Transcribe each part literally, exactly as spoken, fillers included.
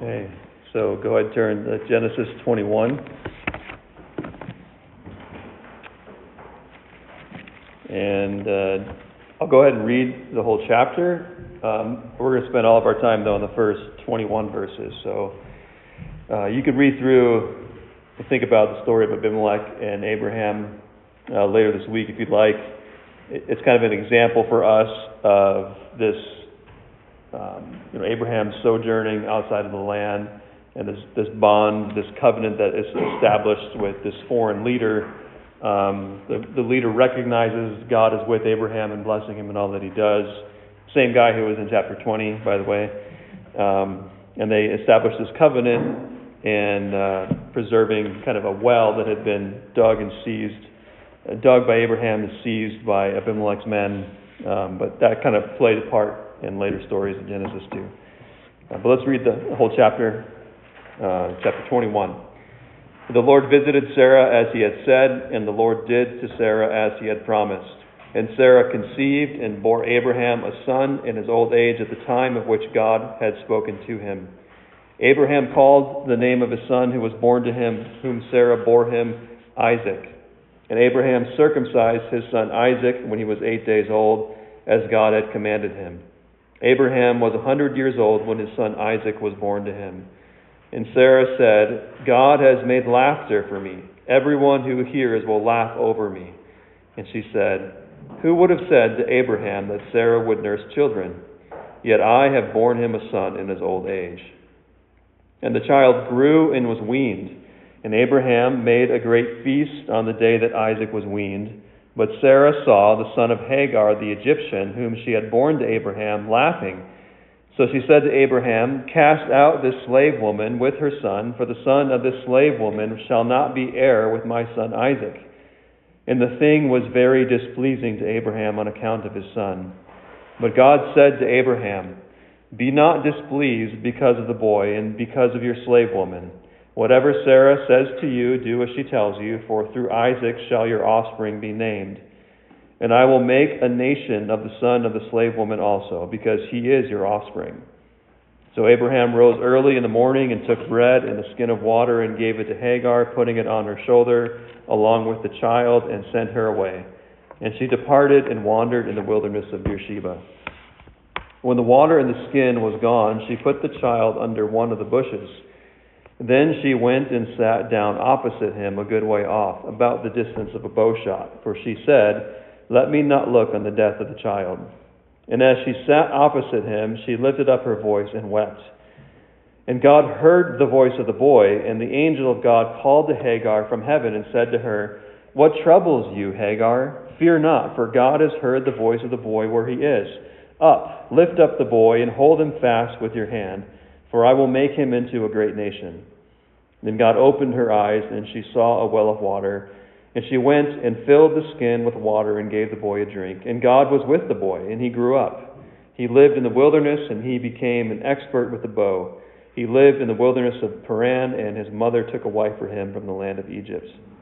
Okay, so go ahead and turn to Genesis twenty-one. And uh, I'll go ahead and read the whole chapter. Um, we're going to spend all of our time, though, on the first twenty-one verses. So uh, you could read through and think about the story of Abimelech and Abraham uh, later this week if you'd like. It's kind of an example for us of this, um, you know, Abraham sojourning outside of the land, and this, this bond, this covenant that is established with this foreign leader. Um, the, the leader recognizes God is with Abraham and blessing him in all that he does. Same guy who was in chapter twenty, by the way. Um, and they establish this covenant and uh, preserving kind of a well that had been dug and seized. Uh, dug by Abraham and seized by Abimelech's men. Um, but that kind of played a part in later stories in Genesis too. Uh, but let's read the whole chapter, uh, chapter twenty-one. The Lord visited Sarah as he had said, and the Lord did to Sarah as he had promised. And Sarah conceived and bore Abraham a son in his old age at the time of which God had spoken to him. Abraham called the name of his son who was born to him, whom Sarah bore him, Isaac. And Abraham circumcised his son Isaac when he was eight days old, as God had commanded him. Abraham was a hundred years old when his son Isaac was born to him. And Sarah said, God has made laughter for me. Everyone who hears will laugh over me. And she said, who would have said to Abraham that Sarah would nurse children? Yet I have borne him a son in his old age. And the child grew and was weaned. And Abraham made a great feast on the day that Isaac was weaned. But Sarah saw the son of Hagar the Egyptian, whom she had borne to Abraham, laughing. So she said to Abraham, cast out this slave woman with her son, for the son of this slave woman shall not be heir with my son Isaac. And the thing was very displeasing to Abraham on account of his son. But God said to Abraham, be not displeased because of the boy and because of your slave woman. Whatever Sarah says to you, do as she tells you, for through Isaac shall your offspring be named. And I will make a nation of the son of the slave woman also, because he is your offspring. So Abraham rose early in the morning and took bread and a skin of water and gave it to Hagar, putting it on her shoulder along with the child, and sent her away. And she departed and wandered in the wilderness of Beersheba. When the water in the skin was gone, she put the child under one of the bushes. Then she went and sat down opposite him a good way off, about the distance of a bow shot, for she said, let me not look on the death of the child. And as she sat opposite him, she lifted up her voice and wept. And God heard the voice of the boy, and the angel of God called to Hagar from heaven and said to her, what troubles you, Hagar? Fear not, for God has heard the voice of the boy where he is. Up, lift up the boy, and hold him fast with your hand, for I will make him into a great nation. Then God opened her eyes, and she saw a well of water. And she went and filled the skin with water and gave the boy a drink. And God was with the boy, and he grew up. He lived in the wilderness, and he became an expert with the bow. He lived in the wilderness of Paran, and his mother took a wife for him from the land of Egypt.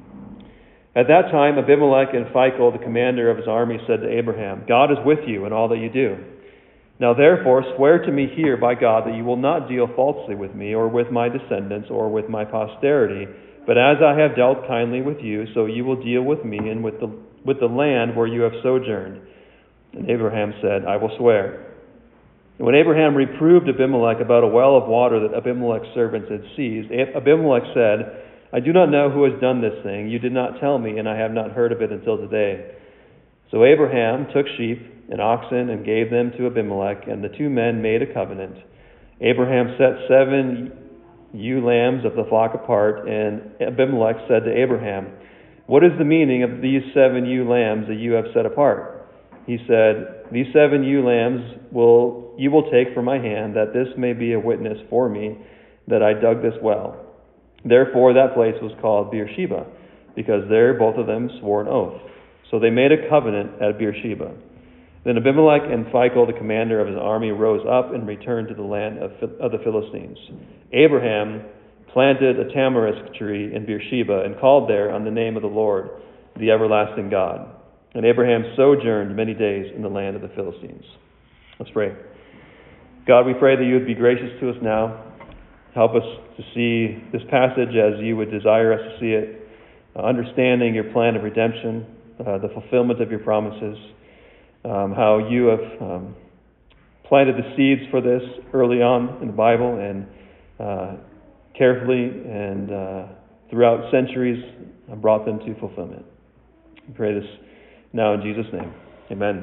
At that time, Abimelech and Phicol, the commander of his army, said to Abraham, God is with you in all that you do. Now therefore swear to me here by God that you will not deal falsely with me, or with my descendants, or with my posterity, but as I have dealt kindly with you, so you will deal with me and with the with the land where you have sojourned. And Abraham said, I will swear. And when Abraham reproved Abimelech about a well of water that Abimelech's servants had seized, Abimelech said, I do not know who has done this thing. You did not tell me, and I have not heard of it until today. So Abraham took sheep and oxen and gave them to Abimelech, and the two men made a covenant. Abraham set seven ewe lambs of the flock apart, and Abimelech said to Abraham, what is the meaning of these seven ewe lambs that you have set apart? He said, these seven ewe lambs will you will take from my hand, that this may be a witness for me that I dug this well. Therefore that place was called Beersheba, because there both of them swore an oath. So they made a covenant at Beersheba. Then Abimelech and Phicol, the commander of his army, rose up and returned to the land of, of the Philistines. Abraham planted a tamarisk tree in Beersheba and called there on the name of the Lord, the everlasting God. And Abraham sojourned many days in the land of the Philistines. Let's pray. God, we pray that you would be gracious to us now. Help us to see this passage as you would desire us to see it, uh, understanding your plan of redemption, uh, the fulfillment of your promises, um, how you have um, planted the seeds for this early on in the Bible and uh, carefully and uh, throughout centuries brought them to fulfillment. We pray this now in Jesus' name. Amen.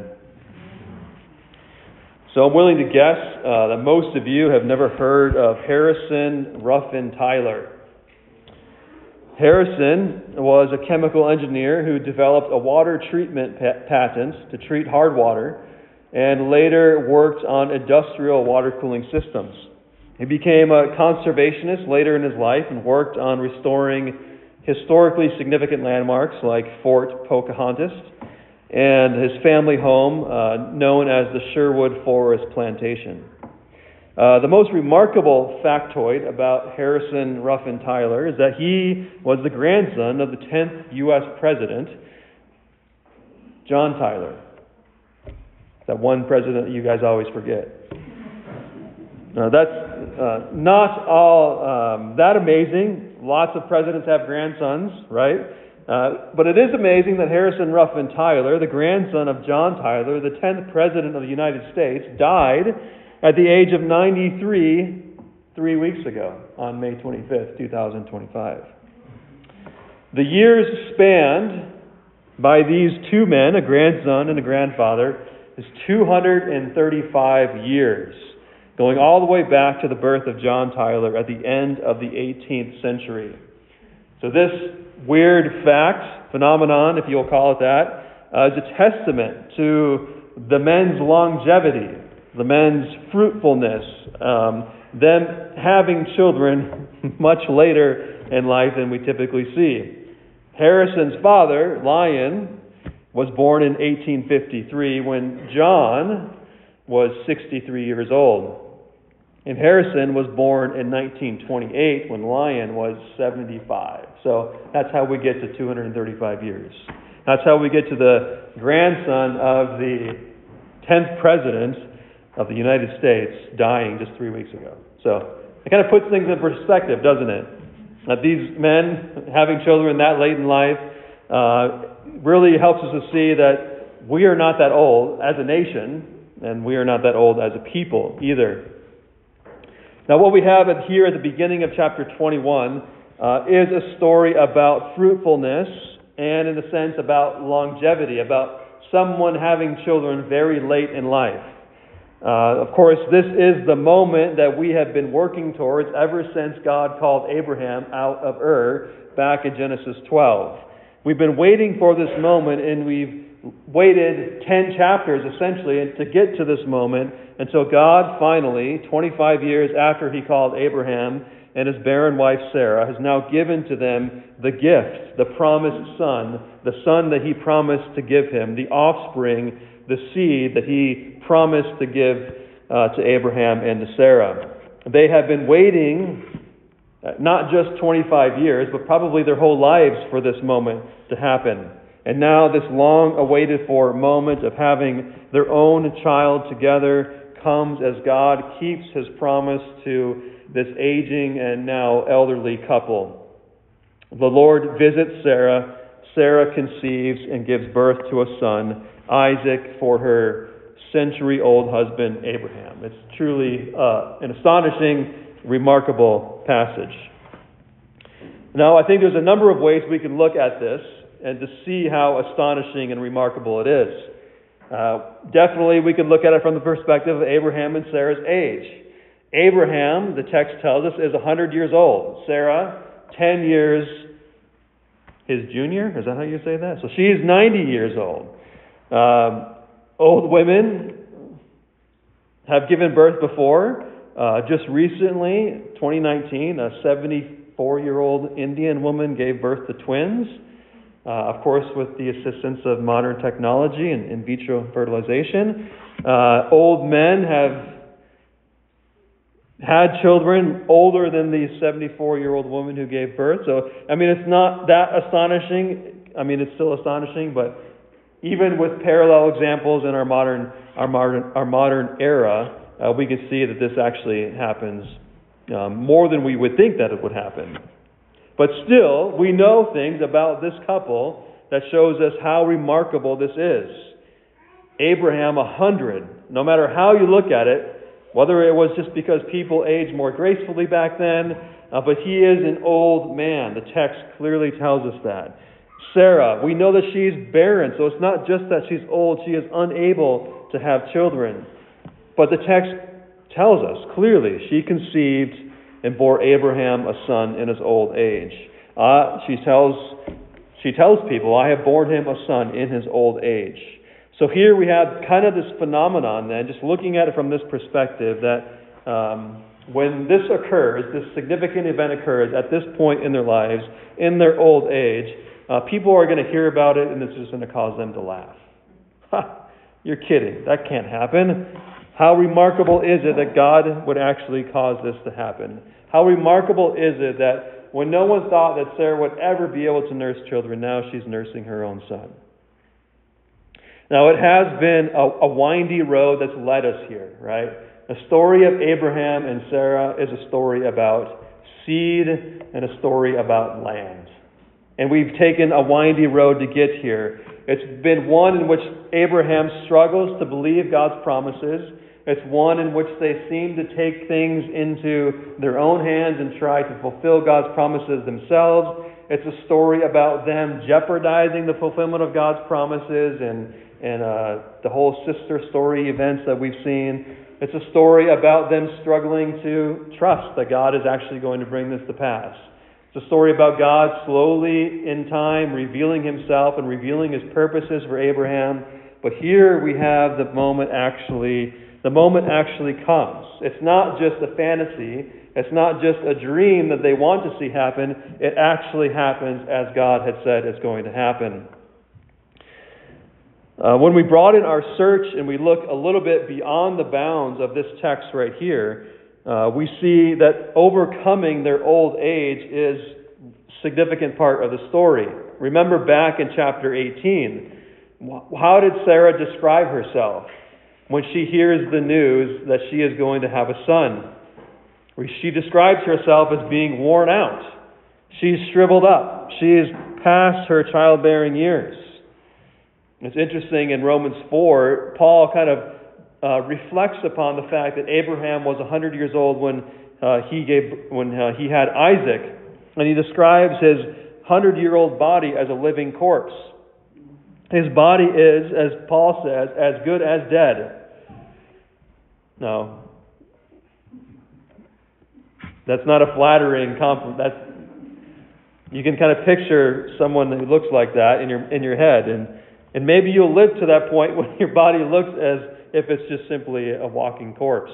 So I'm willing to guess uh, that most of you have never heard of Harrison Ruffin Tyler. Harrison was a chemical engineer who developed a water treatment pa- patent to treat hard water and later worked on industrial water cooling systems. He became a conservationist later in his life and worked on restoring historically significant landmarks like Fort Pocahontas and his family home, uh, known as the Sherwood Forest Plantation. Uh, the most remarkable factoid about Harrison Ruffin Tyler is that he was the grandson of the tenth U S President, John Tyler. That one president that you guys always forget. Now, that's uh, not all um, that amazing. Lots of presidents have grandsons, right? Uh, but it is amazing that Harrison Ruffin Tyler, the grandson of John Tyler, the tenth President of the United States, died at the age of ninety-three three weeks ago on May twenty-fifth, twenty twenty-five. The years spanned by these two men, a grandson and a grandfather, is two hundred thirty-five years, going all the way back to the birth of John Tyler at the end of the eighteenth century. So this weird fact, phenomenon, if you'll call it that, uh, is a testament to the men's longevity, the men's fruitfulness, um, them having children much later in life than we typically see. Harrison's father, Lyon, was born in eighteen fifty-three when John was sixty-three years old. And Harrison was born in nineteen twenty-eight when Lyon was seventy-five. So that's how we get to two hundred thirty-five years. That's how we get to the grandson of the tenth President of the United States dying just three weeks ago. So it kind of puts things in perspective, doesn't it? That these men having children that late in life uh, really helps us to see that we are not that old as a nation, and we are not that old as a people either. Now, what we have here at the beginning of chapter twenty-one uh, is a story about fruitfulness and, in a sense, about longevity, about someone having children very late in life. Uh, of course, this is the moment that we have been working towards ever since God called Abraham out of Ur back in Genesis twelve. We've been waiting for this moment, and we've waited ten chapters, essentially, to get to this moment, until God finally, twenty-five years after He called Abraham and his barren wife Sarah, has now given to them the gift, the promised son, the son that He promised to give him, the offspring, the seed that He promised to give uh, to Abraham and to Sarah. They have been waiting not just twenty-five years, but probably their whole lives for this moment to happen. And now this long-awaited for moment of having their own child together comes as God keeps His promise to this aging and now elderly couple. The Lord visits Sarah. Sarah conceives and gives birth to a son, Isaac, for her century-old husband, Abraham. It's truly uh, an astonishing, remarkable passage. Now, I think there's a number of ways we can look at this and to see how astonishing and remarkable it is. Uh, definitely, we can look at it from the perspective of Abraham and Sarah's age. Abraham, the text tells us, is one hundred years old. Sarah, ten years his junior. Is that how you say that? So she's ninety years old. Um, old women have given birth before. Uh, just recently, twenty nineteen, a seventy-four-year-old Indian woman gave birth to twins. Uh, of course, with the assistance of modern technology and in vitro fertilization. Uh, old men have had children older than the seventy-four-year-old woman who gave birth. So, I mean, it's not that astonishing. I mean, it's still astonishing, but even with parallel examples in our modern, our modern, our modern era, uh, we can see that this actually happens um, more than we would think that it would happen. But still, we know things about this couple that shows us how remarkable this is. Abraham, a hundred. No matter how you look at it, whether it was just because people aged more gracefully back then, uh, but he is an old man. The text clearly tells us that. Sarah, we know that she's barren, so it's not just that she's old, she is unable to have children. But the text tells us clearly she conceived and bore Abraham a son in his old age. Uh, she tells she tells people, I have borne him a son in his old age. So here we have kind of this phenomenon then, just looking at it from this perspective, that um, when this occurs, this significant event occurs at this point in their lives, in their old age, uh, people are going to hear about it and it's just going to cause them to laugh. Ha! You're kidding. That can't happen. How remarkable is it that God would actually cause this to happen? How remarkable is it that when no one thought that Sarah would ever be able to nurse children, now she's nursing her own son? Now, it has been a, a windy road that's led us here, right? The story of Abraham and Sarah is a story about seed and a story about land. And we've taken a windy road to get here. It's been one in which Abraham struggles to believe God's promises. It's one in which they seem to take things into their own hands and try to fulfill God's promises themselves. It's a story about them jeopardizing the fulfillment of God's promises and and uh, the whole sister story events that we've seen. It's a story about them struggling to trust that God is actually going to bring this to pass. It's a story about God slowly in time revealing himself and revealing his purposes for Abraham. But here we have the moment actually, the moment actually comes. It's not just a fantasy. It's not just a dream that they want to see happen. It actually happens as God had said it's going to happen. Uh, when we broaden our search and we look a little bit beyond the bounds of this text right here, uh, we see that overcoming their old age is a significant part of the story. Remember back in chapter eighteen, how did Sarah describe herself when she hears the news that she is going to have a son? She describes herself as being worn out. She's shriveled up. She is past her childbearing years. It's interesting in Romans four, Paul kind of uh, reflects upon the fact that Abraham was one hundred years old when uh, he gave when uh, he had Isaac, and he describes his hundred-year-old body as a living corpse. His body is, as Paul says, as good as dead. No, that's not a flattering compliment. That's you can kind of picture someone who looks like that in your in your head, and. And maybe you'll live to that point when your body looks as if it's just simply a walking corpse.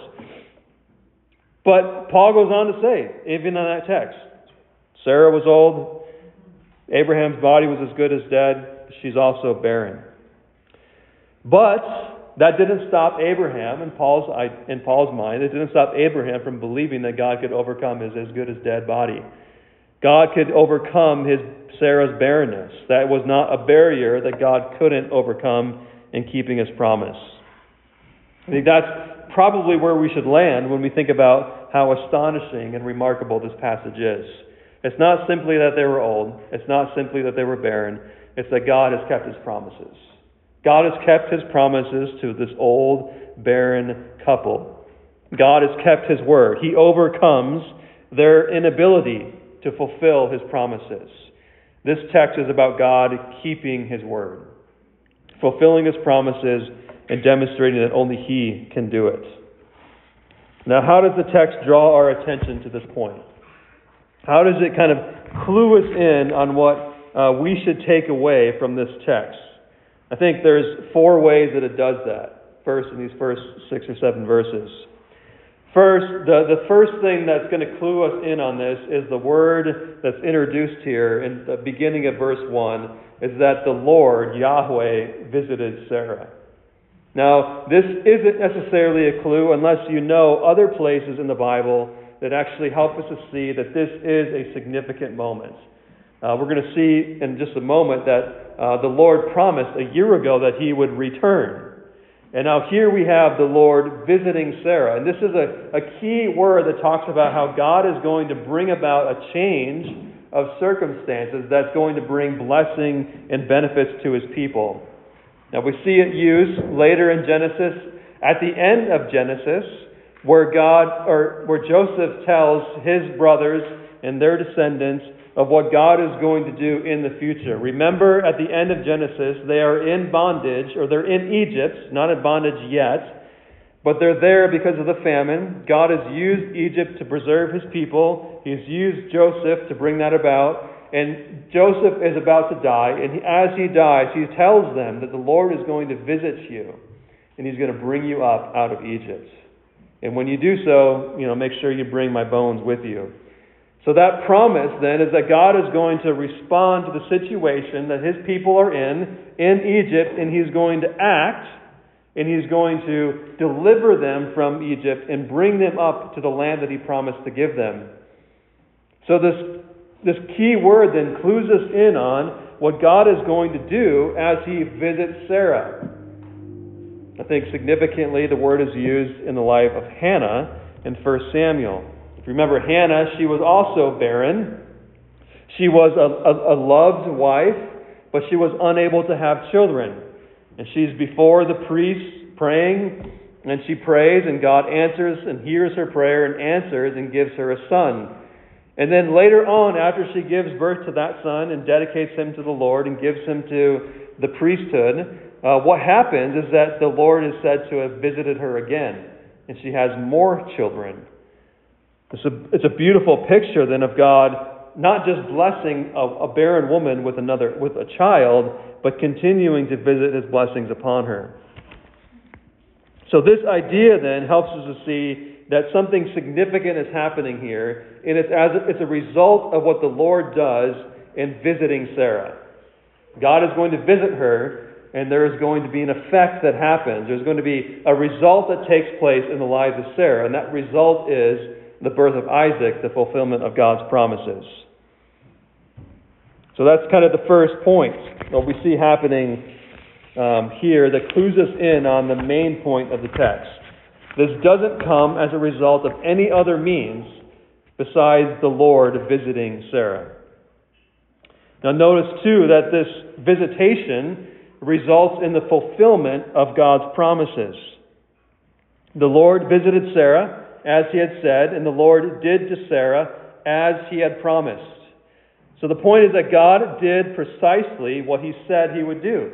But Paul goes on to say, even in that text, Sarah was old, Abraham's body was as good as dead, she's also barren. But that didn't stop Abraham, in Paul's, in Paul's mind, it didn't stop Abraham from believing that God could overcome his as good as dead body. God could overcome his Sarah's barrenness. That was not a barrier that God couldn't overcome in keeping his promise. I think that's probably where we should land when we think about how astonishing and remarkable this passage is. It's not simply that they were old. It's not simply that they were barren. It's that God has kept his promises. God has kept his promises to this old, barren couple. God has kept his word. He overcomes their inability to fulfill his promises. This text is about God keeping his word, fulfilling his promises, and demonstrating that only he can do it. Now, how does the text draw our attention to this point? How does it kind of clue us in on what uh, we should take away from this text? I think there's four ways that it does that. First, in these first six or seven verses. First, the, the first thing that's going to clue us in on this is the word that's introduced here in the beginning of verse one, is that the Lord, Yahweh, visited Sarah. Now, this isn't necessarily a clue unless you know other places in the Bible that actually help us to see that this is a significant moment. Uh, we're going to see in just a moment that uh, the Lord promised a year ago that he would return. And now here we have the Lord visiting Sarah. And this is a, a key word that talks about how God is going to bring about a change of circumstances that's going to bring blessing and benefits to His people. Now we see it used later in Genesis, at the end of Genesis, where God or where Joseph tells his brothers and their descendants of what God is going to do in the future. Remember, at the end of Genesis, they are in bondage, or they're in Egypt, not in bondage yet, but they're there because of the famine. God has used Egypt to preserve His people. He's used Joseph to bring that about. And Joseph is about to die, and he, as he dies, he tells them that the Lord is going to visit you, and He's going to bring you up out of Egypt. And when you do so, you know, make sure you bring my bones with you. So that promise, then, is that God is going to respond to the situation that His people are in, in Egypt, and He's going to act, and He's going to deliver them from Egypt and bring them up to the land that He promised to give them. So this, this key word then clues us in on what God is going to do as He visits Sarah. I think significantly the word is used in the life of Hannah in First Samuel. If you remember Hannah, she was also barren. She was a, a, a loved wife, but she was unable to have children. And she's before the priest praying, and she prays, and God answers and hears her prayer and answers and gives her a son. And then later on, after she gives birth to that son and dedicates him to the Lord and gives him to the priesthood, uh, what happens is that the Lord is said to have visited her again, and she has more children. It's a, it's a beautiful picture then of God not just blessing a, a barren woman with another with a child, but continuing to visit His blessings upon her. So this idea then helps us to see that something significant is happening here, and it's as a, it's a result of what the Lord does in visiting Sarah. God is going to visit her, and there is going to be an effect that happens. There's going to be a result that takes place in the lives of Sarah, and that result is the birth of Isaac, the fulfillment of God's promises. So that's kind of the first point that we see happening um, here that clues us in on the main point of the text. This doesn't come as a result of any other means besides the Lord visiting Sarah. Now notice too that this visitation results in the fulfillment of God's promises. The Lord visited Sarah as He had said, and the Lord did to Sarah as He had promised. So the point is that God did precisely what He said He would do.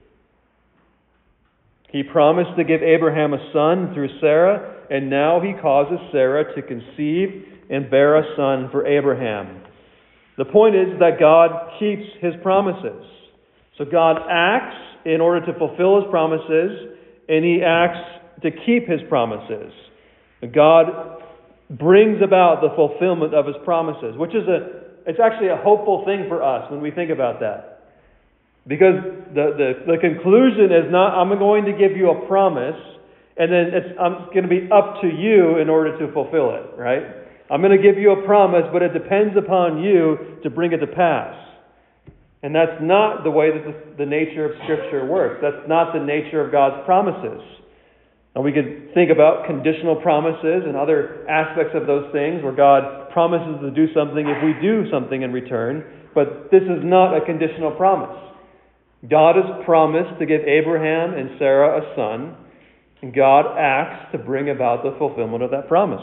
He promised to give Abraham a son through Sarah, and now He causes Sarah to conceive and bear a son for Abraham. The point is that God keeps His promises. So God acts in order to fulfill His promises, and He acts to keep His promises. God brings about the fulfillment of His promises, which is a, it's actually a hopeful thing for us when we think about that. Because the, the, the conclusion is not, I'm going to give you a promise, and then it's, I'm going to be up to you in order to fulfill it, right? I'm going to give you a promise, but it depends upon you to bring it to pass. And that's not the way that the, the nature of Scripture works. That's not the nature of God's promises. And we could think about conditional promises and other aspects of those things where God promises to do something if we do something in return. But this is not a conditional promise. God has promised to give Abraham and Sarah a son, and God acts to bring about the fulfillment of that promise.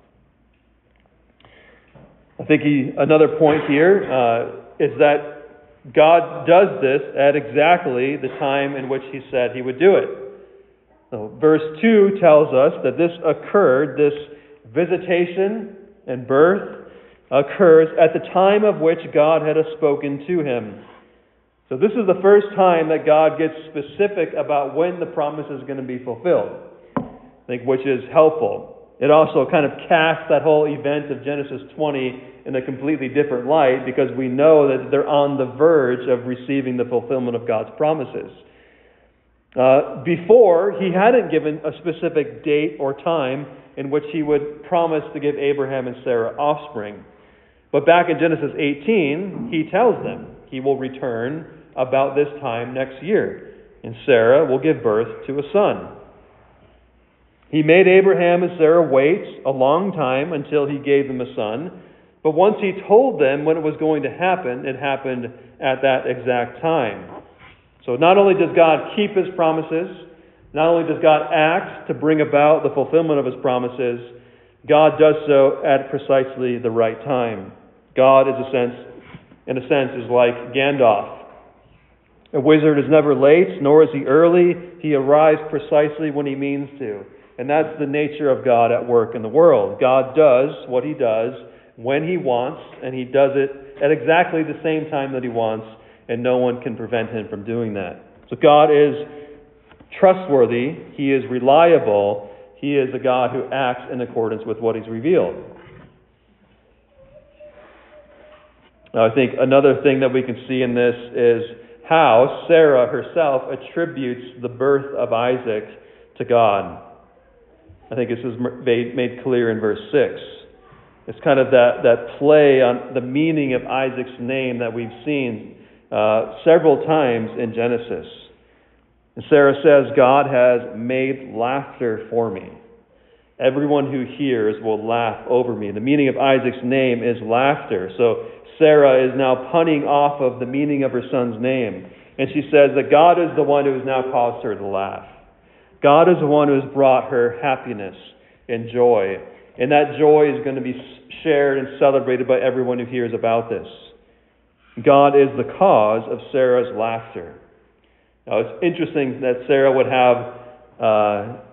I think he, another point here uh, is that God does this at exactly the time in which He said He would do it. So verse two tells us that this occurred, this visitation and birth occurs at the time of which God had spoken to him. So this is the first time that God gets specific about when the promise is going to be fulfilled, I think, which is helpful. It also kind of casts that whole event of Genesis twenty in a completely different light, because we know that they're on the verge of receiving the fulfillment of God's promises. Uh, before, He hadn't given a specific date or time in which He would promise to give Abraham and Sarah offspring. But back in Genesis eighteen, He tells them He will return about this time next year. and Sarah will give birth to a son. He made Abraham and Sarah wait a long time until he gave them a son. But once he told them when it was going to happen, it happened at that exact time. So not only does God keep his promises, not only does God act to bring about the fulfillment of his promises, God does so at precisely the right time. God, is a sense, in a sense, is like Gandalf. A wizard is never late, nor is he early. He arrives precisely when he means to. And that's the nature of God at work in the world. God does what he does when he wants, and he does it at exactly the same time that he wants, and no one can prevent him from doing that. So God is trustworthy. He is reliable. He is a God who acts in accordance with what he's revealed. Now, I think another thing that we can see in this is how Sarah herself attributes the birth of Isaac to God. I think this is made clear in verse six. It's kind of that, that play on the meaning of Isaac's name that we've seen uh, several times in Genesis. And Sarah says, God has made laughter for me. Everyone who hears will laugh over me. The meaning of Isaac's name is laughter. So Sarah is now punning off of the meaning of her son's name. And she says that God is the one who has now caused her to laugh. God is the one who has brought her happiness and joy. And that joy is going to be shared and celebrated by everyone who hears about this. God is the cause of Sarah's laughter. Now, it's interesting that Sarah would have uh,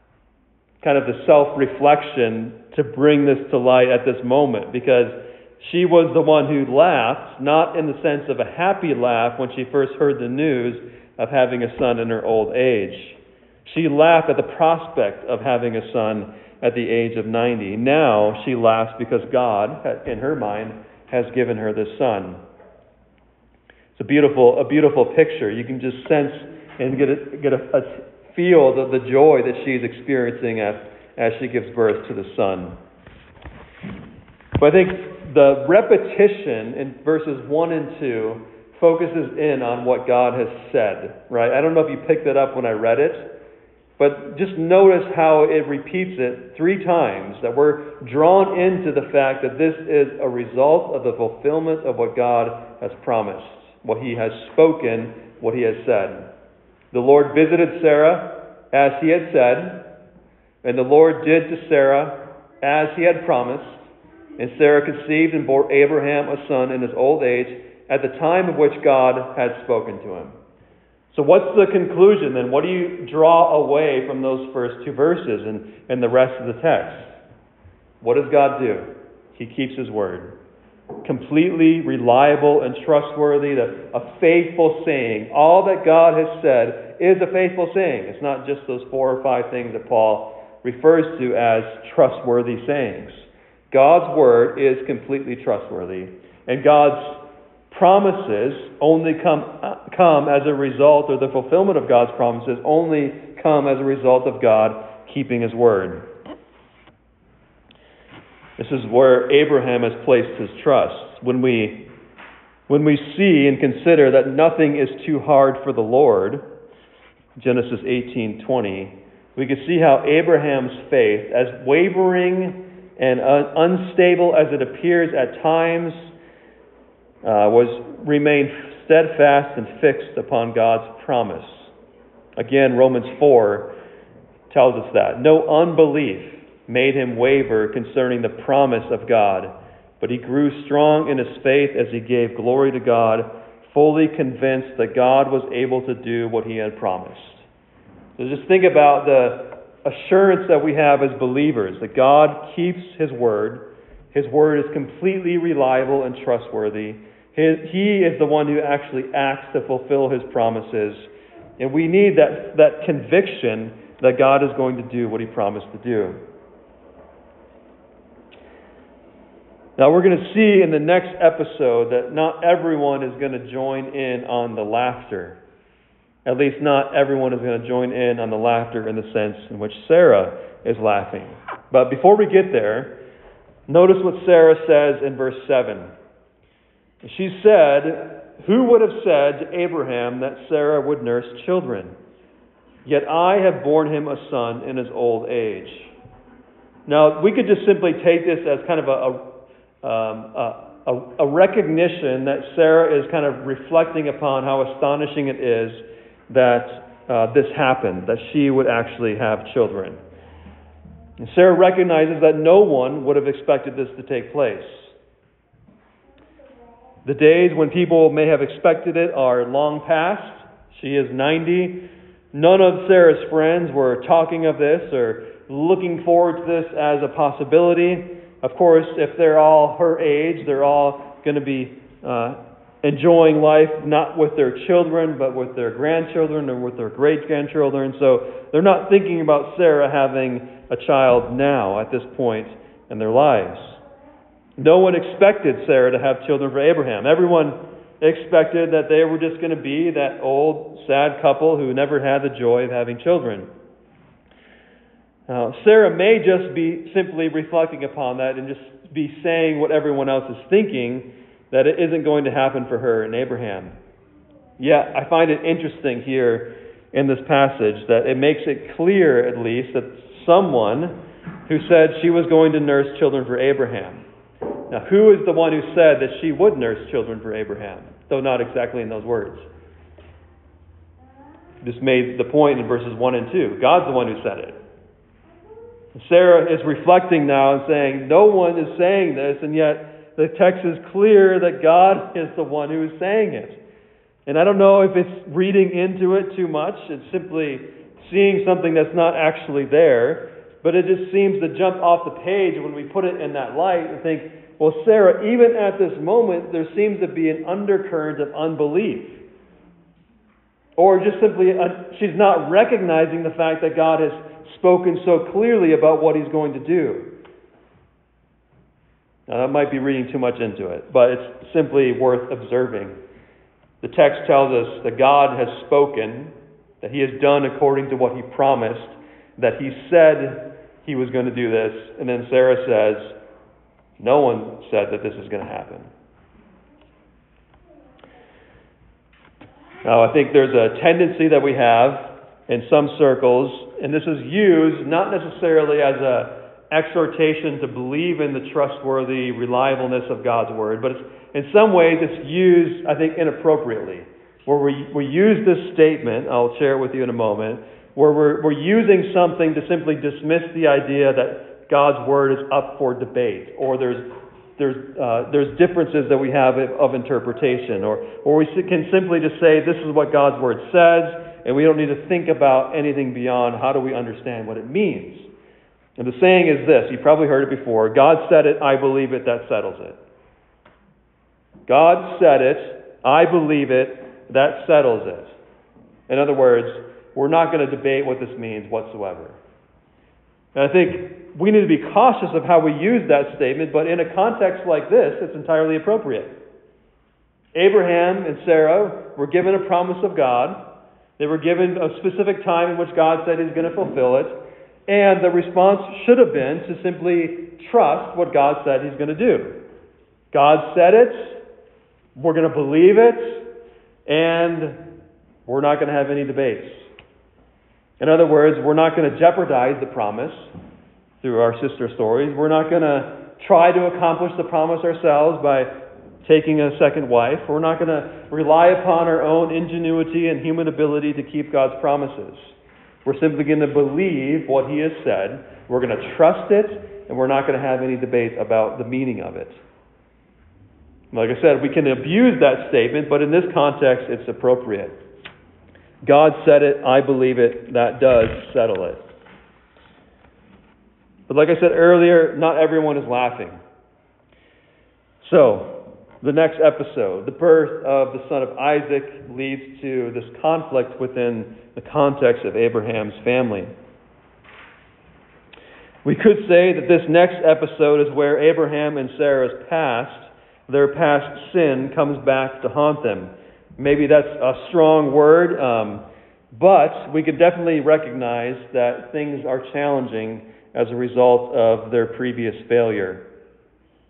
kind of the self-reflection to bring this to light at this moment, because she was the one who laughed, not in the sense of a happy laugh when she first heard the news of having a son in her old age. She laughed at the prospect of having a son at the age of ninety. Now she laughs because God, in her mind, has given her this son. It's a beautiful, a beautiful picture. You can just sense and get a, get a, a feel of the joy that she's experiencing as, as she gives birth to the son. But I think the repetition in verses one and two focuses in on what God has said. Right? I don't know if you picked it up when I read it, but just notice how it repeats it three times, that we're drawn into the fact that this is a result of the fulfillment of what God has promised, what he has spoken, what he has said. The Lord visited Sarah as he had said, and the Lord did to Sarah as he had promised, and Sarah conceived and bore Abraham a son in his old age at the time of which God had spoken to him. So what's the conclusion then? What do you draw away from those first two verses and, and the rest of the text? What does God do? He keeps his word. Completely reliable and trustworthy, a faithful saying. All that God has said is a faithful saying. It's not just those four or five things that Paul refers to as trustworthy sayings. God's word is completely trustworthy, and God's promises only come come as a result, or the fulfillment of God's promises only come as a result of God keeping his word. This is where Abraham has placed his trust. When we when we see and consider that nothing is too hard for the Lord, Genesis eighteen twenty, we can see how Abraham's faith, as wavering and un- unstable as it appears at times, Uh, was remained steadfast and fixed upon God's promise. Again, Romans four tells us that. No unbelief made him waver concerning the promise of God, but he grew strong in his faith as he gave glory to God, fully convinced that God was able to do what he had promised. So just think about the assurance that we have as believers, that God keeps his word. His word is completely reliable and trustworthy. His, he is the one who actually acts to fulfill his promises. And we need that, that conviction that God is going to do what he promised to do. Now we're going to see in the next episode that not everyone is going to join in on the laughter. At least not everyone is going to join in on the laughter in the sense in which Sarah is laughing. But before we get there, notice what Sarah says in verse seven. She said, "Who would have said to Abraham that Sarah would nurse children? Yet I have borne him a son in his old age." Now, we could just simply take this as kind of a, a, um, a, a, a recognition that Sarah is kind of reflecting upon how astonishing it is that uh, this happened, that she would actually have children. And Sarah recognizes that no one would have expected this to take place. The days when people may have expected it are long past. She is ninety. None of Sarah's friends were talking of this or looking forward to this as a possibility. Of course, if they're all her age, they're all going to be uh, enjoying life not with their children, but with their grandchildren or with their great-grandchildren. So they're not thinking about Sarah having a child now at this point in their lives. No one expected Sarah to have children for Abraham. Everyone expected that they were just going to be that old, sad couple who never had the joy of having children. Now, Sarah may just be simply reflecting upon that and just be saying what everyone else is thinking, that it isn't going to happen for her and Abraham. Yet, I find it interesting here in this passage that it makes it clear, at least, that someone who said she was going to nurse children for Abraham. Now, who is the one who said that she would nurse children for Abraham? Though not exactly in those words. Just made the point in verses one and two. God's the one who said it. Sarah is reflecting now and saying, no one is saying this, and yet the text is clear that God is the one who is saying it. And I don't know if it's reading into it too much. It's simply seeing something that's not actually there. But it just seems to jump off the page when we put it in that light and think, well, Sarah, even at this moment, there seems to be an undercurrent of unbelief. Or just simply, uh, she's not recognizing the fact that God has spoken so clearly about what He's going to do. Now, that might be reading too much into it, but it's simply worth observing. The text tells us that God has spoken, that He has done according to what He promised, that He said He was going to do this, and then Sarah says, no one said that this is going to happen. Now, I think there's a tendency that we have in some circles, and this is used not necessarily as an exhortation to believe in the trustworthy reliableness of God's Word, but it's, in some ways it's used, I think, inappropriately. Where we, we use this statement, I'll share it with you in a moment, where we're, we're using something to simply dismiss the idea that God's Word is up for debate, or there's there's uh, there's differences that we have of, of interpretation, or or we can simply just say this is what God's Word says, and we don't need to think about anything beyond how do we understand what it means. And the saying is this, you probably heard it before, God said it, I believe it, that settles it. God said it, I believe it, that settles it. In other words, we're not going to debate what this means whatsoever. And I think we need to be cautious of how we use that statement, but in a context like this, it's entirely appropriate. Abraham and Sarah were given a promise of God. They were given a specific time in which God said He's going to fulfill it. And the response should have been to simply trust what God said He's going to do. God said it, we're going to believe it, and we're not going to have any debates. In other words, we're not going to jeopardize the promise through our sister stories. We're not going to try to accomplish the promise ourselves by taking a second wife. We're not going to rely upon our own ingenuity and human ability to keep God's promises. We're simply going to believe what He has said. We're going to trust it, and we're not going to have any debate about the meaning of it. Like I said, we can abuse that statement, but in this context, it's appropriate. God said it, I believe it, that does settle it. But like I said earlier, not everyone is laughing. So, the next episode, the birth of the son of Isaac, leads to this conflict within the context of Abraham's family. We could say that this next episode is where Abraham and Sarah's past, their past sin, comes back to haunt them. Maybe that's a strong word, um, but we could definitely recognize that things are challenging as a result of their previous failure.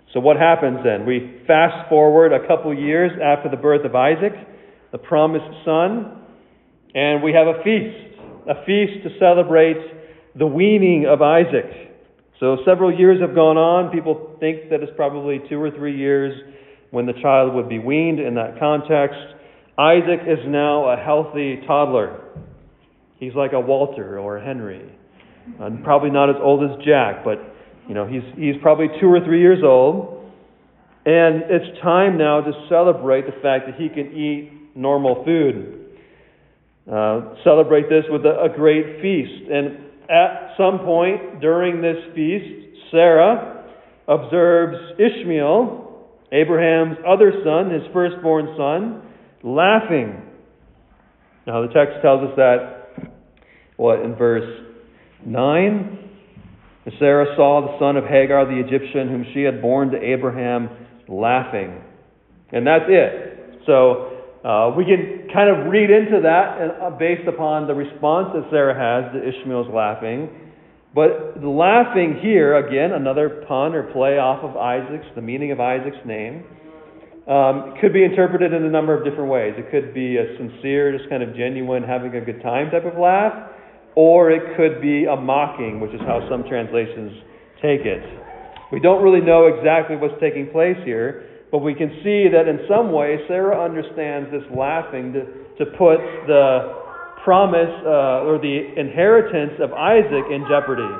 So what happens then? We fast forward a couple years after the birth of Isaac, the promised son, and we have a feast, a feast to celebrate the weaning of Isaac. So several years have gone on. People think that it's probably two or three years when the child would be weaned in that context. Isaac is now a healthy toddler. He's like a Walter or a Henry. Uh, probably not as old as Jack, but you know, he's he's probably two or three years old. And it's time now to celebrate the fact that he can eat normal food. Uh, celebrate this with a, a great feast. And at some point during this feast, Sarah observes Ishmael, Abraham's other son, his firstborn son, laughing. Now the text tells us that, what, in verse nine? Sarah saw the son of Hagar the Egyptian, whom she had borne to Abraham, laughing. And that's it. So uh, we can kind of read into that uh, based upon the response that Sarah has to Ishmael's laughing. But the laughing here, again, another pun or play off of Isaac's, the meaning of Isaac's name, um, could be interpreted in a number of different ways. It could be a sincere, just kind of genuine, having a good time type of laugh. Or it could be a mocking, which is how some translations take it. We don't really know exactly what's taking place here, but we can see that in some way Sarah understands this laughing to, to put the promise uh, or the inheritance of Isaac in jeopardy.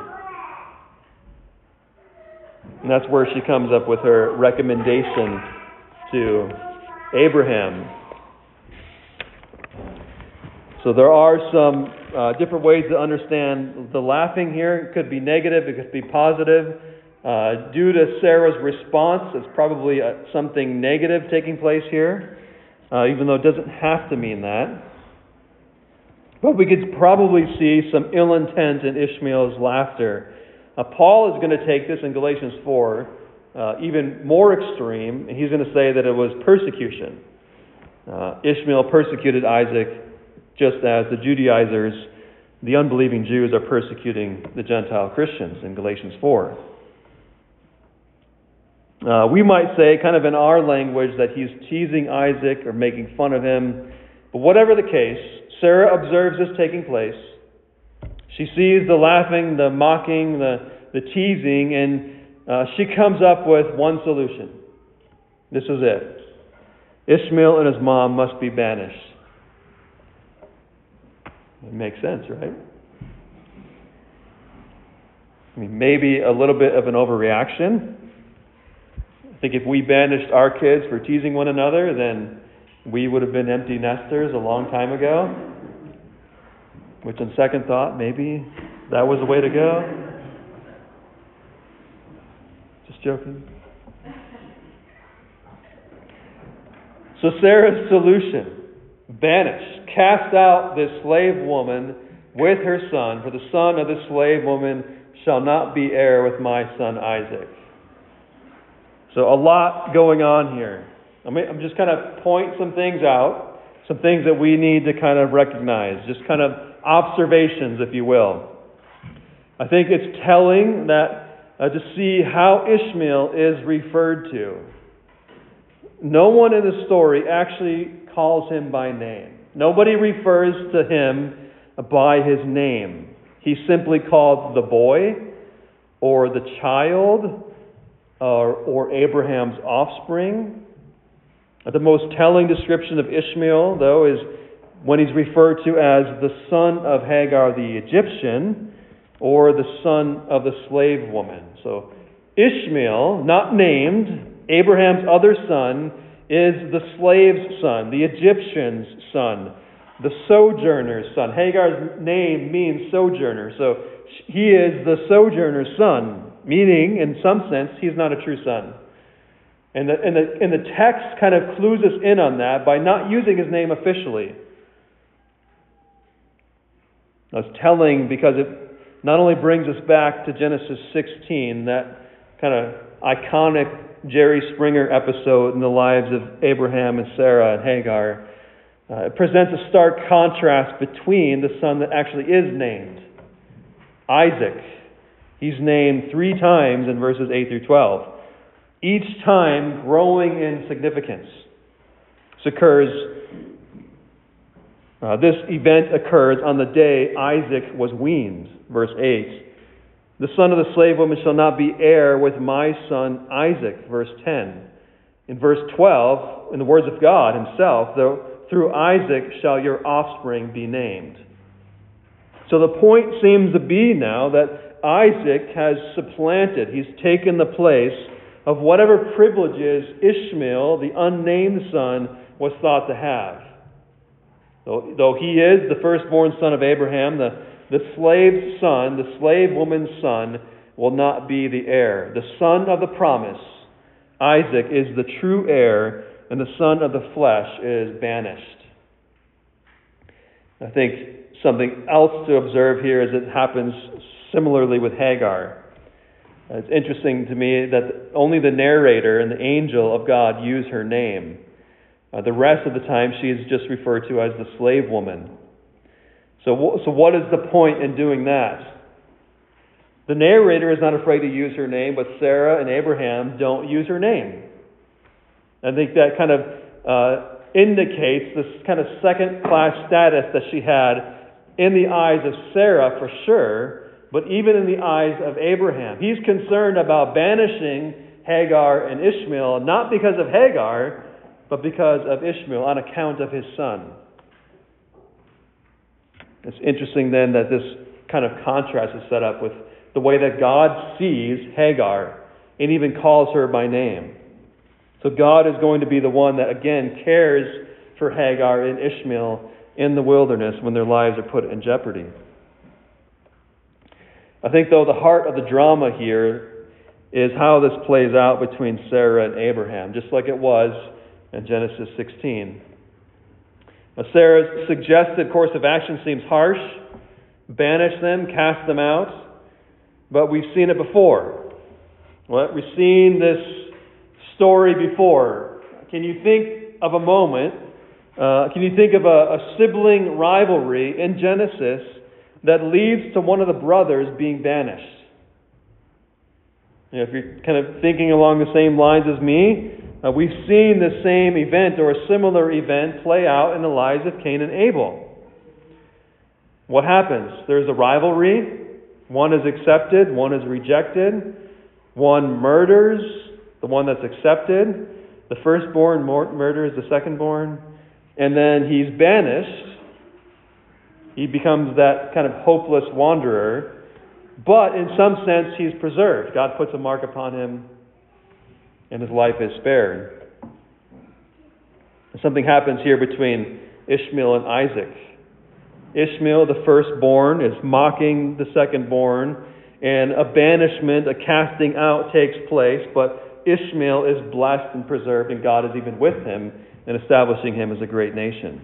And that's where she comes up with her recommendation to Abraham. So there are some uh, different ways to understand the laughing here. It could be negative, it could be positive. Uh, due to Sarah's response, it's probably uh, something negative taking place here, uh, even though it doesn't have to mean that. But we could probably see some ill intent in Ishmael's laughter. Uh, Paul is going to take this in Galatians four, uh, even more extreme. He's going to say that it was persecution. Uh, Ishmael persecuted Isaac just as the Judaizers, the unbelieving Jews, are persecuting the Gentile Christians in Galatians four. Uh, we might say, kind of in our language, that he's teasing Isaac or making fun of him. But whatever the case, Sarah observes this taking place. She sees the laughing, the mocking, the, the teasing, and uh, she comes up with one solution. This is it. Ishmael and his mom must be banished. It makes sense, right? I mean, maybe a little bit of an overreaction. I think if we banished our kids for teasing one another, then we would have been empty nesters a long time ago. Which, on second thought, maybe that was the way to go. Just joking. So Sarah's solution: banish, cast out this slave woman with her son, for the son of this slave woman shall not be heir with my son Isaac. So a lot going on here. I mean, I'm just kind of point some things out, some things that we need to kind of recognize, just kind of observations, if you will. I think it's telling that uh, to see how Ishmael is referred to. No one in the story actually calls him by name. Nobody refers to him by his name. He's simply called the boy, or the child, or, or Abraham's offspring. The most telling description of Ishmael, though, is when he's referred to as the son of Hagar the Egyptian, or the son of the slave woman. So Ishmael, not named, Abraham's other son, is the slave's son, the Egyptian's son, the sojourner's son. Hagar's name means sojourner, so he is the sojourner's son, meaning, in some sense, he's not a true son. And the, and the, and the text kind of clues us in on that by not using his name officially. That's telling because it not only brings us back to Genesis sixteen, that kind of iconic Jerry Springer episode in the lives of Abraham and Sarah and Hagar. Uh, it presents a stark contrast between the son that actually is named, Isaac. He's named three times in verses eight through twelve. each time growing in significance. This occurs, uh, this event occurs on the day Isaac was weaned. Verse eight. The son of the slave woman shall not be heir with my son Isaac. Verse ten. In verse twelve, in the words of God himself, though through Isaac shall your offspring be named. So the point seems to be now that Isaac has supplanted, he's taken the place of whatever privileges Ishmael, the unnamed son, was thought to have. Though, though he is the firstborn son of Abraham, the, the slave's son, the slave woman's son, will not be the heir. The son of the promise, Isaac, is the true heir, and the son of the flesh is banished. I think something else to observe here is it happens similarly with Hagar. It's interesting to me that only the narrator and the angel of God use her name. Uh, the rest of the time she is just referred to as the slave woman. So, so what is the point in doing that? The narrator is not afraid to use her name, but Sarah and Abraham don't use her name. I think that kind of uh, indicates this kind of second-class status that she had in the eyes of Sarah for sure, but even in the eyes of Abraham. He's concerned about banishing Hagar and Ishmael, not because of Hagar, but because of Ishmael, on account of his son. It's interesting then that this kind of contrast is set up with the way that God sees Hagar and even calls her by name. So God is going to be the one that, again, cares for Hagar and Ishmael in the wilderness when their lives are put in jeopardy. I think, though, the heart of the drama here is how this plays out between Sarah and Abraham, just like it was in Genesis sixteen. Now, Sarah's suggested course of action seems harsh. Banish them, cast them out. But we've seen it before. Well, we've seen this story before. Can you think of a moment, uh, can you think of a, a sibling rivalry in Genesis that leads to one of the brothers being banished? You know, if you're kind of thinking along the same lines as me, uh, we've seen the same event or a similar event play out in the lives of Cain and Abel. What happens? There's a rivalry. One is accepted, one is rejected. One murders the one that's accepted. The firstborn murders the secondborn. And then he's banished. He becomes that kind of hopeless wanderer. But in some sense, he's preserved. God puts a mark upon him, and his life is spared. Something happens here between Ishmael and Isaac. Ishmael, the firstborn, is mocking the secondborn, and a banishment, a casting out takes place, but Ishmael is blessed and preserved, and God is even with him in establishing him as a great nation.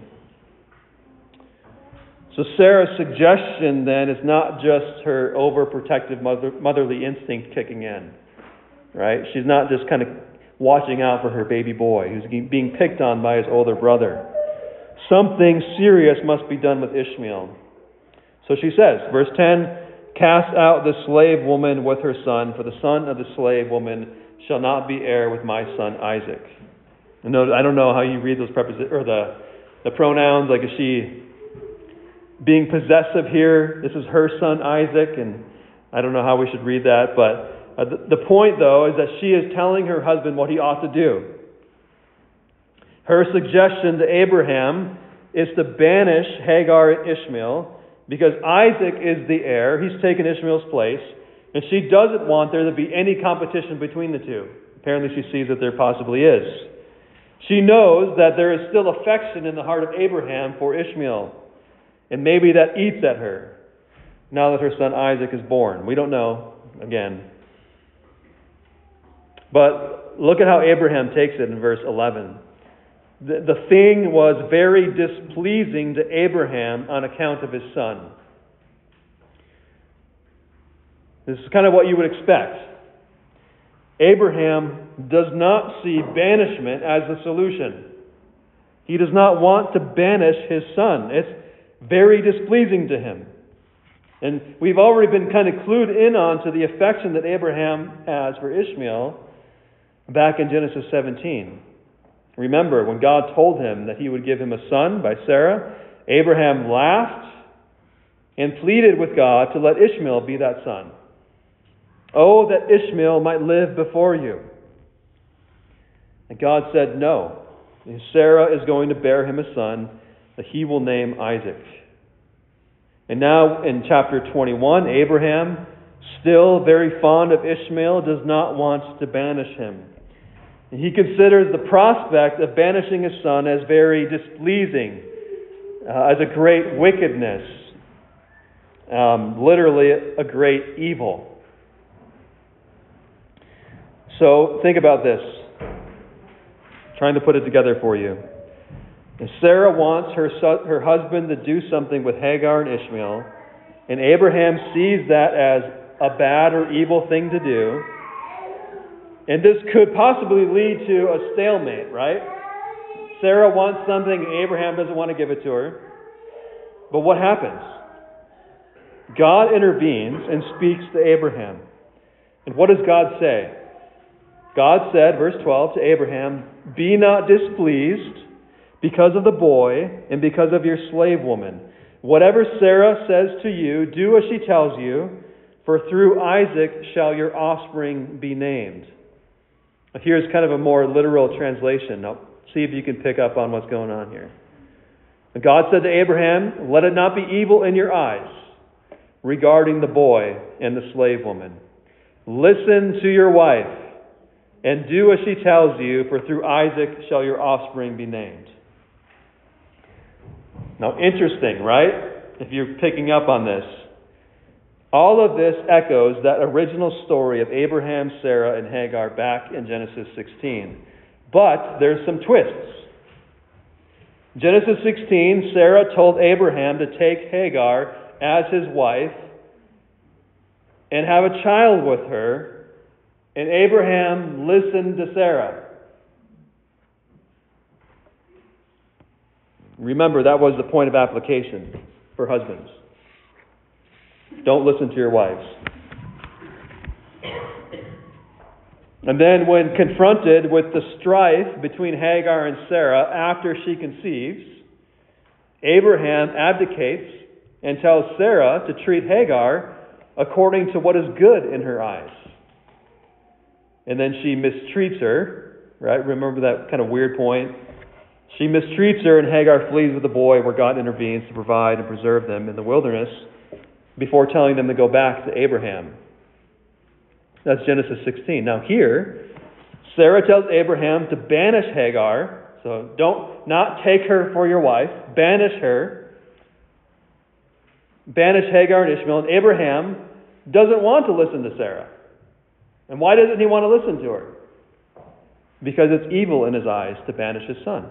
So Sarah's suggestion then is not just her overprotective mother, motherly instinct kicking in, right? She's not just kind of watching out for her baby boy who's being picked on by his older brother. Something serious must be done with Ishmael. So she says, verse ten, cast out the slave woman with her son, for the son of the slave woman shall not be heir with my son Isaac. And notice, I don't know how you read those prepositions or the, the pronouns. Like, is she being possessive here? This is her son Isaac, and I don't know how we should read that. But uh, the, the point, though, is that she is telling her husband what he ought to do. Her suggestion to Abraham is to banish Hagar and Ishmael because Isaac is the heir. He's taken Ishmael's place, and she doesn't want there to be any competition between the two. Apparently she sees that there possibly is. She knows that there is still affection in the heart of Abraham for Ishmael, and maybe that eats at her now that her son Isaac is born. We don't know, again. But look at how Abraham takes it in verse eleven. The, the thing was very displeasing to Abraham on account of his son. This is kind of what you would expect. Abraham does not see banishment as the solution. He does not want to banish his son. It's very displeasing to him. And we've already been kind of clued in on to the affection that Abraham has for Ishmael. Back in Genesis seventeen, remember when God told him that he would give him a son by Sarah, Abraham laughed and pleaded with God to let Ishmael be that son. Oh, that Ishmael might live before you. And God said, no. Sarah is going to bear him a son that he will name Isaac. And now in chapter twenty-one, Abraham, still very fond of Ishmael, does not want to banish him. And he considers the prospect of banishing his son as very displeasing, uh, as a great wickedness, um, literally a great evil. So think about this. Trying to put it together for you. If Sarah wants her son, her husband to do something with Hagar and Ishmael, and Abraham sees that as a bad or evil thing to do, and this could possibly lead to a stalemate, right? Sarah wants something, and Abraham doesn't want to give it to her. But what happens? God intervenes and speaks to Abraham. And what does God say? God said, verse twelve, to Abraham, "Be not displeased because of the boy and because of your slave woman. Whatever Sarah says to you, do as she tells you, for through Isaac shall your offspring be named." Here's kind of a more literal translation. Now, see if you can pick up on what's going on here. God said to Abraham, "Let it not be evil in your eyes regarding the boy and the slave woman. Listen to your wife and do as she tells you, for through Isaac shall your offspring be named." Now, interesting, right? If you're picking up on this. All of this echoes that original story of Abraham, Sarah, and Hagar back in Genesis sixteen. But there's some twists. Genesis sixteen, Sarah told Abraham to take Hagar as his wife and have a child with her, and Abraham listened to Sarah. Remember, that was the point of application for husbands. Don't listen to your wives. And then when confronted with the strife between Hagar and Sarah after she conceives, Abraham abdicates and tells Sarah to treat Hagar according to what is good in her eyes. And then she mistreats her, right? Remember that kind of weird point? She mistreats her, and Hagar flees with the boy, where God intervenes to provide and preserve them in the wilderness before telling them to go back to Abraham. That's Genesis sixteen. Now here, Sarah tells Abraham to banish Hagar. So don't not take her for your wife. Banish her. Banish Hagar and Ishmael. And Abraham doesn't want to listen to Sarah. And why doesn't he want to listen to her? Because it's evil in his eyes to banish his son.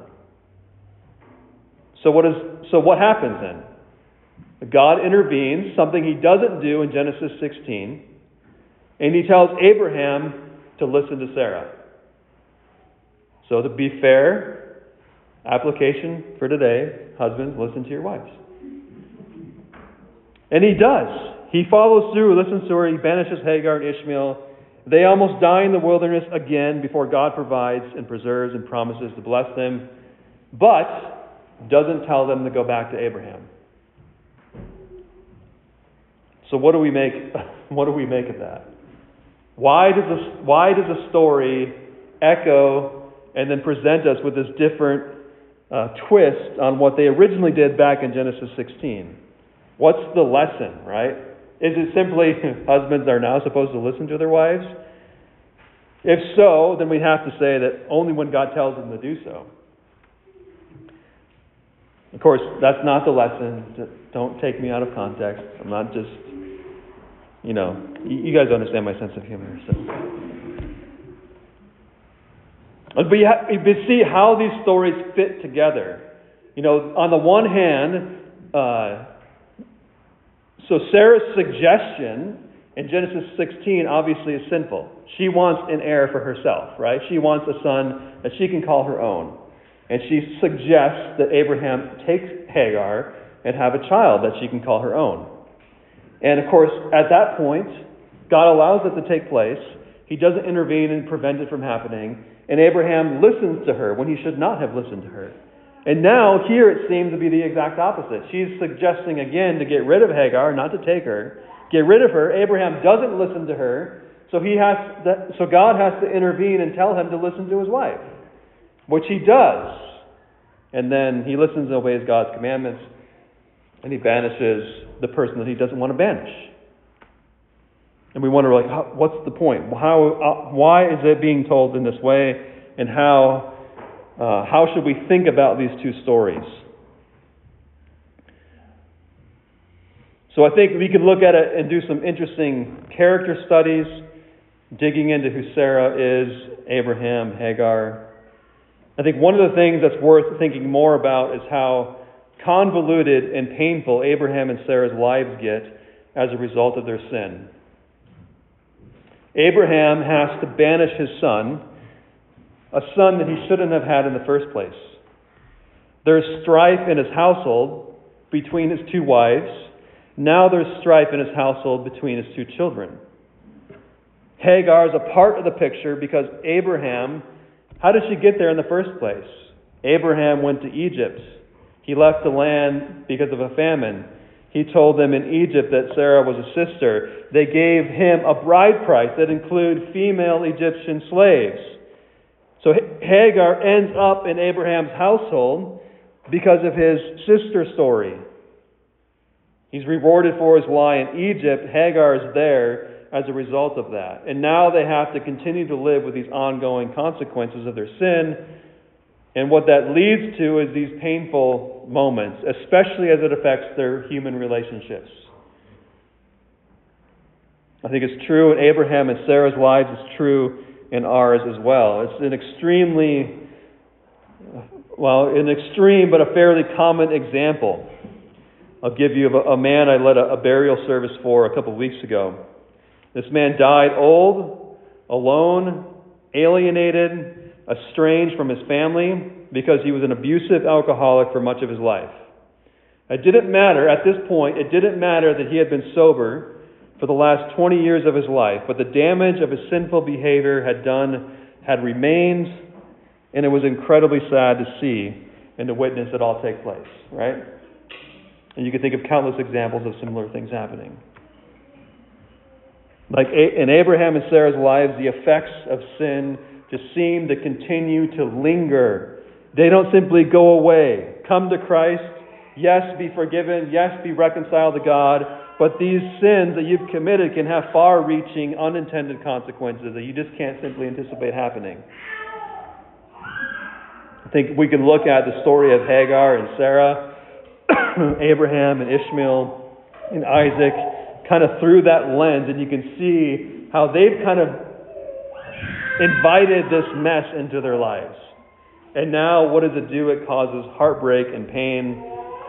So what is so what happens then? God intervenes, something he doesn't do in Genesis sixteen, and he tells Abraham to listen to Sarah. So to be fair, application for today, husbands, listen to your wives. And he does. He follows through, listens to her, he banishes Hagar and Ishmael. They almost die in the wilderness again before God provides and preserves and promises to bless them, but doesn't tell them to go back to Abraham. So what do we make? What do we make of that? Why does this, why does the story echo and then present us with this different uh, twist on what they originally did back in Genesis sixteen? What's the lesson, right? Is it simply husbands are now supposed to listen to their wives? If so, then we have to say that only when God tells them to do so. Of course, that's not the lesson. Don't take me out of context. I'm not just, you know, you guys understand my sense of humor. So. But you, have, you see how these stories fit together. You know, on the one hand, uh, so Sarah's suggestion in Genesis sixteen obviously is sinful. She wants an heir for herself, right? She wants a son that she can call her own. And she suggests that Abraham take Hagar and have a child that she can call her own. And of course, at that point, God allows it to take place. He doesn't intervene and prevent it from happening. And Abraham listens to her when he should not have listened to her. And now, here it seems to be the exact opposite. She's suggesting again to get rid of Hagar, not to take her. Get rid of her. Abraham doesn't listen to her. So he has to, so God has to intervene and tell him to listen to his wife, which he does. And then he listens and obeys God's commandments, and he banishes the person that he doesn't want to banish. And we wonder, like, how, what's the point? How, uh, why is it being told in this way? And how, uh, how should we think about these two stories? So I think we could look at it and do some interesting character studies, digging into who Sarah is, Abraham, Hagar. I think one of the things that's worth thinking more about is how convoluted and painful Abraham and Sarah's lives get as a result of their sin. Abraham has to banish his son, a son that he shouldn't have had in the first place. There's strife in his household between his two wives. Now there's strife in his household between his two children. Hagar is a part of the picture because Abraham, how did she get there in the first place? Abraham went to Egypt. He left the land because of a famine. He told them in Egypt that Sarah was a sister. They gave him a bride price that included female Egyptian slaves. So Hagar ends up in Abraham's household because of his sister story. He's rewarded for his lie in Egypt. Hagar is there as a result of that. And now they have to continue to live with these ongoing consequences of their sin. And what that leads to is these painful moments, especially as it affects their human relationships. I think it's true in Abraham and Sarah's lives. It's true in ours as well. It's an extremely, well, an extreme but a fairly common example. I'll give you a, a man I led a, a burial service for a couple of weeks ago. This man died old, alone, alienated, estranged from his family because he was an abusive alcoholic for much of his life. It didn't matter, at this point, it didn't matter that he had been sober for the last twenty years of his life, but the damage of his sinful behavior had done, had remained, and it was incredibly sad to see and to witness it all take place, right? And you can think of countless examples of similar things happening. Like in Abraham and Sarah's lives, the effects of sin just seem to continue to linger. They don't simply go away. Come to Christ, yes, be forgiven, yes, be reconciled to God, but these sins that you've committed can have far-reaching, unintended consequences that you just can't simply anticipate happening. I think we can look at the story of Hagar and Sarah, Abraham and Ishmael and Isaac, kind of through that lens, and you can see how they've kind of invited this mess into their lives. And now, what does it do? It causes heartbreak and pain.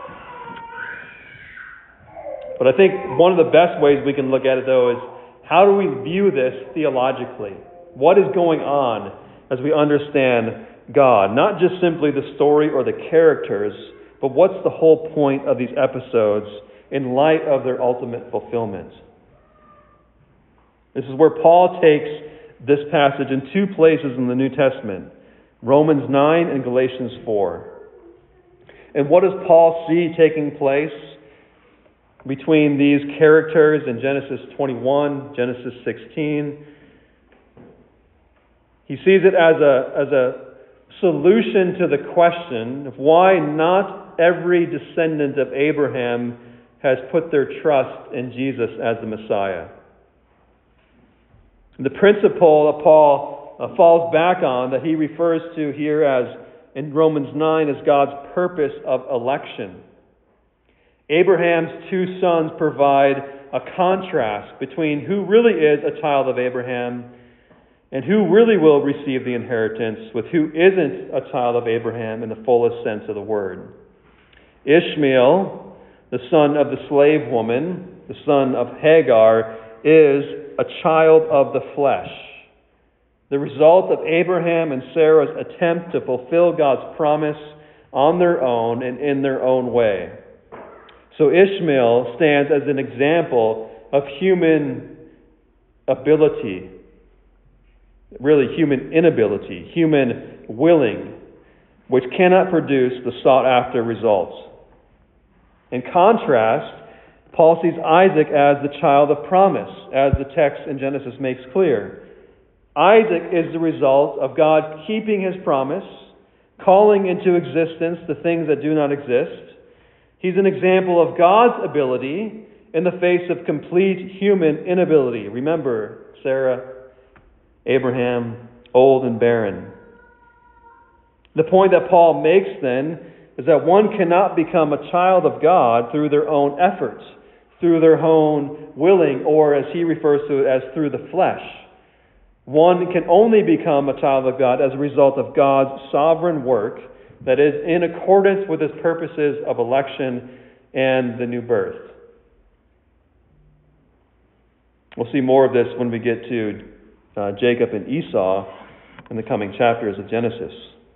But I think one of the best ways we can look at it, though, is how do we view this theologically? What is going on as we understand God? Not just simply the story or the characters, but what's the whole point of these episodes in light of their ultimate fulfillment? This is where Paul takes this passage in two places in the New Testament, Romans nine and Galatians four. And what does Paul see taking place between these characters in Genesis twenty-one, Genesis sixteen? He sees it as a, as a solution to the question of why not every descendant of Abraham has put their trust in Jesus as the Messiah. The principle that Paul uh, falls back on, that he refers to here as in Romans nine, is God's purpose of election. Abraham's two sons provide a contrast between who really is a child of Abraham and who really will receive the inheritance with who isn't a child of Abraham in the fullest sense of the word. Ishmael, the son of the slave woman, the son of Hagar, is a child of the flesh. The result of Abraham and Sarah's attempt to fulfill God's promise on their own and in their own way. So Ishmael stands as an example of human ability really human inability, human willing, which cannot produce the sought-after results. In contrast, Paul sees Isaac as the child of promise, as the text in Genesis makes clear. Isaac is the result of God keeping His promise, calling into existence the things that do not exist. He's an example of God's ability in the face of complete human inability. Remember, Sarah, Abraham, old and barren. The point that Paul makes then is that one cannot become a child of God through their own efforts, through their own willing, or as he refers to it as through the flesh. One can only become a child of God as a result of God's sovereign work that is in accordance with His purposes of election and the new birth. We'll see more of this when we get to uh, Jacob and Esau in the coming chapters of Genesis.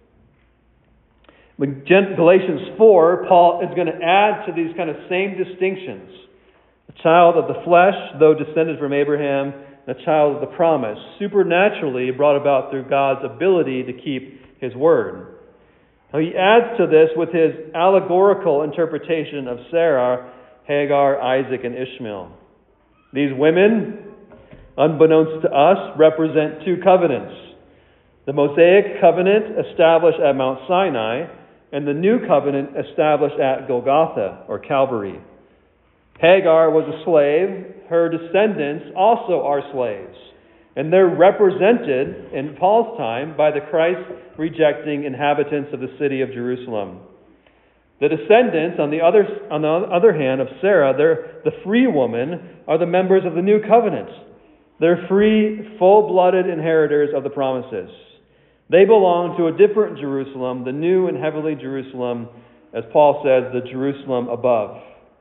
In Galatians four, Paul is going to add to these kind of same distinctions. A child of the flesh, though descended from Abraham, and a child of the promise, supernaturally brought about through God's ability to keep His word. Now he adds to this with his allegorical interpretation of Sarah, Hagar, Isaac, and Ishmael. These women, unbeknownst to us, represent two covenants. The Mosaic covenant established at Mount Sinai, and the new covenant established at Golgotha, or Calvary. Hagar was a slave. Her descendants also are slaves. And they're represented in Paul's time by the Christ-rejecting inhabitants of the city of Jerusalem. The descendants, on the other, on the other hand, of Sarah, they're the free woman, are the members of the new covenant. They're free, full-blooded inheritors of the promises. They belong to a different Jerusalem, the new and heavenly Jerusalem, as Paul says, the Jerusalem above.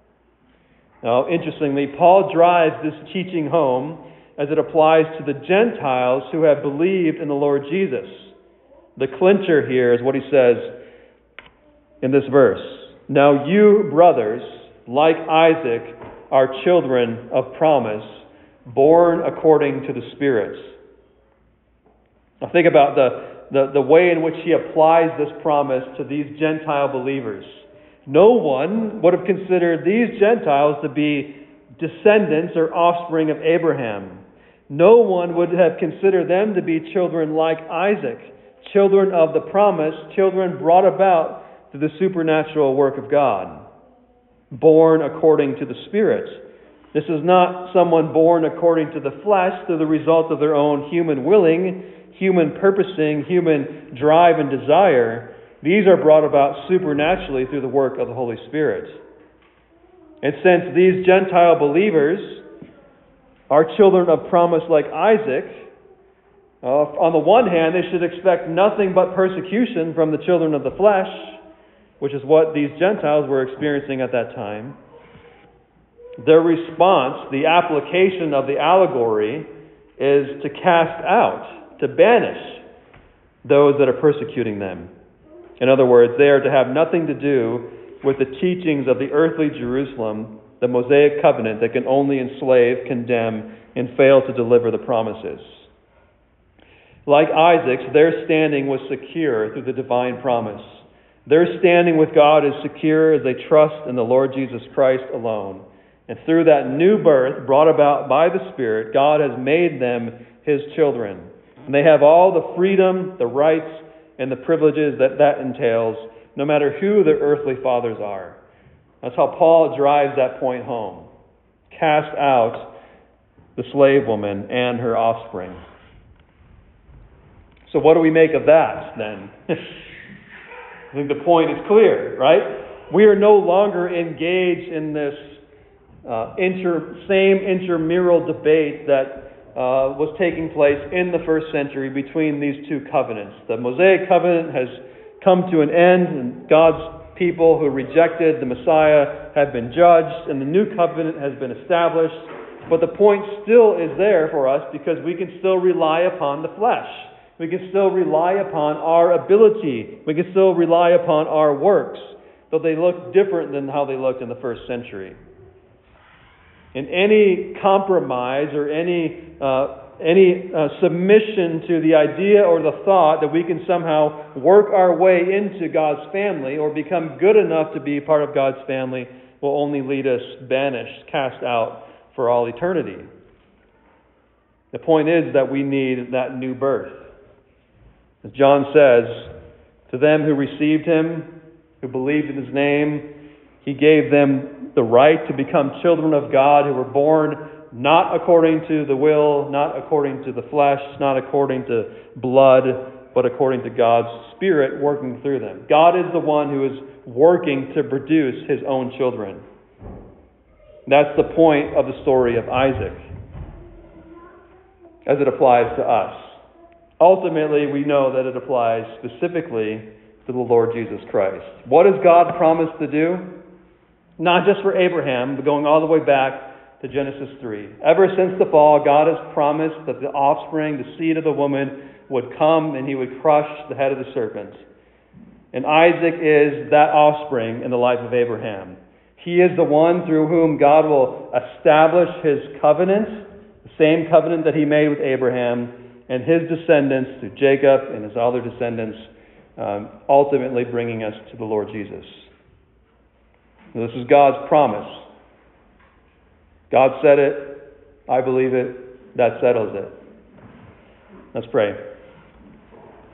Now, interestingly, Paul drives this teaching home as it applies to the Gentiles who have believed in the Lord Jesus. The clincher here is what he says in this verse. Now you, brothers, like Isaac, are children of promise, born according to the Spirit. Now think about the, the, the way in which he applies this promise to these Gentile believers. No one would have considered these Gentiles to be descendants or offspring of Abraham. No one would have considered them to be children like Isaac, children of the promise, children brought about through the supernatural work of God, born according to the Spirit. This is not someone born according to the flesh through the result of their own human willing, human purposing, human drive and desire. These are brought about supernaturally through the work of the Holy Spirit. And since these Gentile believers are children of promise like Isaac, uh, on the one hand, they should expect nothing but persecution from the children of the flesh, which is what these Gentiles were experiencing at that time. Their response, the application of the allegory, is to cast out, to banish those that are persecuting them. In other words, they are to have nothing to do with the teachings of the earthly Jerusalem, the Mosaic covenant that can only enslave, condemn, and fail to deliver the promises. Like Isaac's, their standing was secure through the divine promise. Their standing with God is secure as they trust in the Lord Jesus Christ alone. And through that new birth brought about by the Spirit, God has made them His children. And they have all the freedom, the rights, and the privileges that that entails, no matter who their earthly fathers are. That's how Paul drives that point home. Cast out the slave woman and her offspring. So what do we make of that, then? I think the point is clear, right? We are no longer engaged in this uh, inter, same intramural debate that uh, was taking place in the first century between these two covenants. The Mosaic covenant has come to an end, and God's people who rejected the Messiah have been judged, and the new covenant has been established. But the point still is there for us because we can still rely upon the flesh. We can still rely upon our ability. We can still rely upon our works, though they look different than how they looked in the first century. And any compromise or any uh, any uh, submission to the idea or the thought that we can somehow work our way into God's family or become good enough to be part of God's family will only lead us banished, cast out for all eternity. The point is that we need that new birth. As John says, to them who received him, who believed in his name, he gave them the right to become children of God who were born not according to the will, not according to the flesh, not according to blood, but according to God's Spirit working through them. God is the one who is working to produce his own children. That's the point of the story of Isaac, as it applies to us. Ultimately, we know that it applies specifically to the Lord Jesus Christ. What has God promised to do? Not just for Abraham, but going all the way back to Genesis three. Ever since the fall, God has promised that the offspring, the seed of the woman, would come and he would crush the head of the serpent. And Isaac is that offspring in the life of Abraham. He is the one through whom God will establish his covenant, the same covenant that he made with Abraham, and his descendants through Jacob and his other descendants, um, ultimately bringing us to the Lord Jesus. Now, this is God's promise. God said it. I believe it. That settles it. Let's pray.